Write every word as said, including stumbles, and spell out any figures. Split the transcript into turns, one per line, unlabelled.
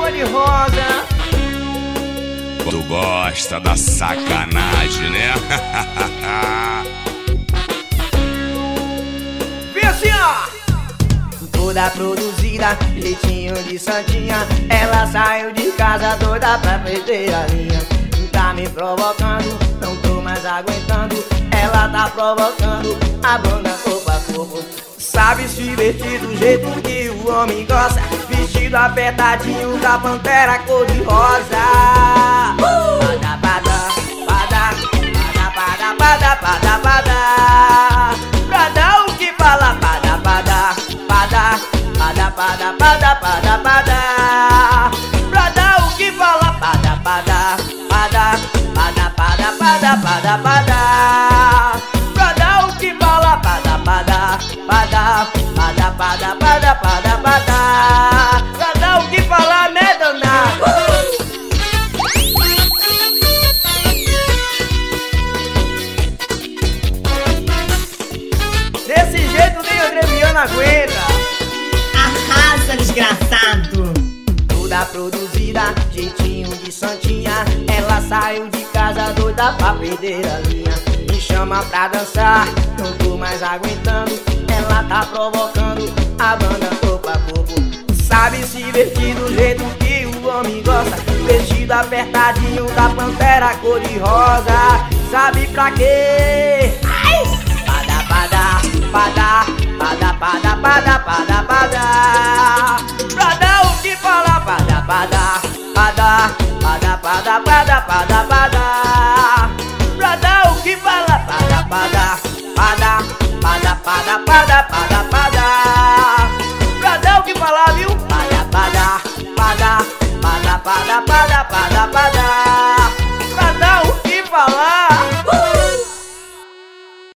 cor-de-rosa.
Tu gosta da sacanagem, né?
Vem assim, ó. Toda produzida, jeitinho de santinha. Ela saiu de casa doida pra perder a linha. Tá me provocando, não tô mais aguentando. Ela tá provocando a banda corpo a corpo. Sabe se vestir do jeito que o homem gosta. Vestido apertadinho da pantera cor-de-rosa. Pada, pada, pada, pada, pada, pada, pada. Pra dar o que fala, pada, pada, pada, pada, pada, pada, pada, pada. Pra dar o que fala, pada, pada, pada, pada, pada, pada, pada, pada. Pra dar o que fala, pada, pada, pada, pada, pada, pada, pada, pada. Pra dar o que falar, né, danado? Desse jeito nem André Viana aguenta.
Arrasa, desgraçado.
Toda produzida, jeitinho de santinha. Ela saiu de casa doida pra perder a linha. Me chama pra dançar, não tô mais aguentando. Ela tá provocando a banda corpo a corpo. Sabe se vestir do jeito que o homem gosta. Vestido apertadinho da pantera cor-de-rosa. Sabe pra quê? Pada, pada, pada, pada, pada, pada, pada, pada. Pra dar o que falar, pada, pada, pada, pada, pada, pada, pada, pada. Pra dar o que falar, pada, pada, pada, pada, pada, pada, pada, pada. Pra dar o que falar, viu? Pada, pada, pada, pada, pada, pada, pada, pada. Pra dar o que falar.